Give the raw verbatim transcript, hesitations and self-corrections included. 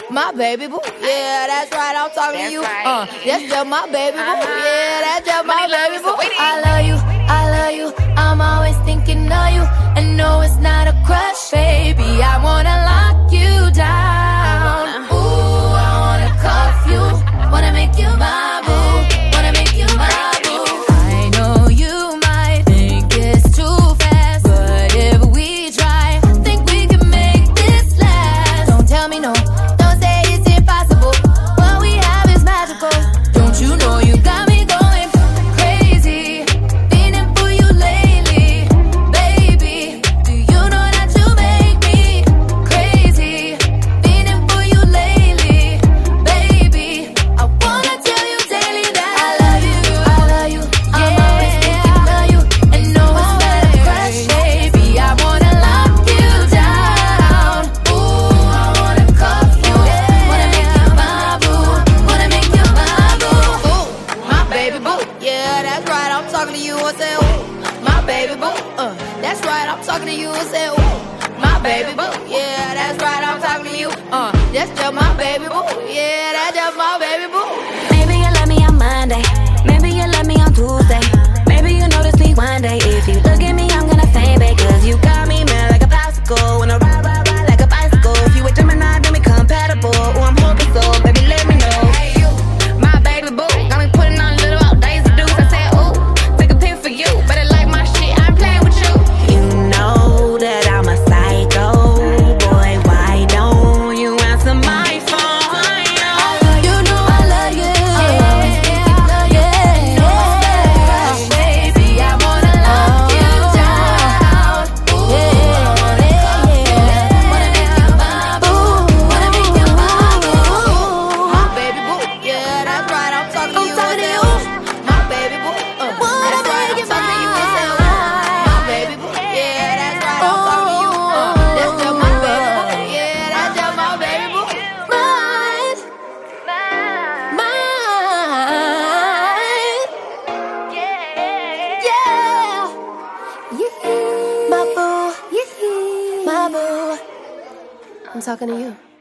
my baby boo. Yeah, that's right, I'm talking That's to you. right. Uh, that's just my baby boo. Uh-huh. Yeah, that's just my Money, love, baby and boo. sweetie. I love you, I love you. I'm always thinking of you. And no, it's not a crush, baby. I wanna lock you down. Ooh, I wanna cuff you. Wanna make you my boo. Wanna make you my boo. I know you might think it's too fast, but if we try, I think we can make this last. Don't tell me no, don't say it's impossible. What we have is magical. Don't you know you got me going crazy, feeling for you lately, baby. Do you know that you make me crazy, feeling for you lately, baby. I wanna tell you daily that I love you, I love you. I'm always thinking of you, and no, it's not a crush, baby. I wanna lock you down. Ooh, I wanna cuff you. Wanna make you my boo. Wanna make you my boo. Ooh, my baby boo. Yeah, that's right. I'm talking to you. I say, ooh, my baby boo. Uh, that's right. I'm talking to you. I say, ooh, my baby boo. Yeah, that's right. I'm talking to you. Uh, that's just my baby boo. Yeah, that's just my baby boo. Maybe you love me on Monday, maybe you love me on Tuesday, maybe you notice me one day. If you look at me, I'm gonna say, babe, cause you got me mad like a popsicle. When I ride, ride, ride like a bicycle. If you a Gemini, then we compatible. Oh, I'm hoping so, baby, let me know. Hey, you, my baby boo, got me putting on little out days to do. I said, ooh, take a pic for you, better like my shit, I'm playing with you. You know that I'm a psycho, boy, why don't you answer my phone? You know I love you. Yeah, yeah, yeah. Baby, I wanna lock you down. Ooh, yeah, yeah. Wanna make you my boo. Wanna make you my boo. My baby boo. Yeah, that's right. I'm talking to you. I say, ooh, my baby boo. Uh, that's right. I'm talking to you. I say, ooh, my baby boo. Yeah, that's right. I'm talking to you. Uh, that's just my baby boo. Yeah, that's just my baby boo. Mine. Mine. Yeah. Yeah. My boo. My boo. I'm talking to you.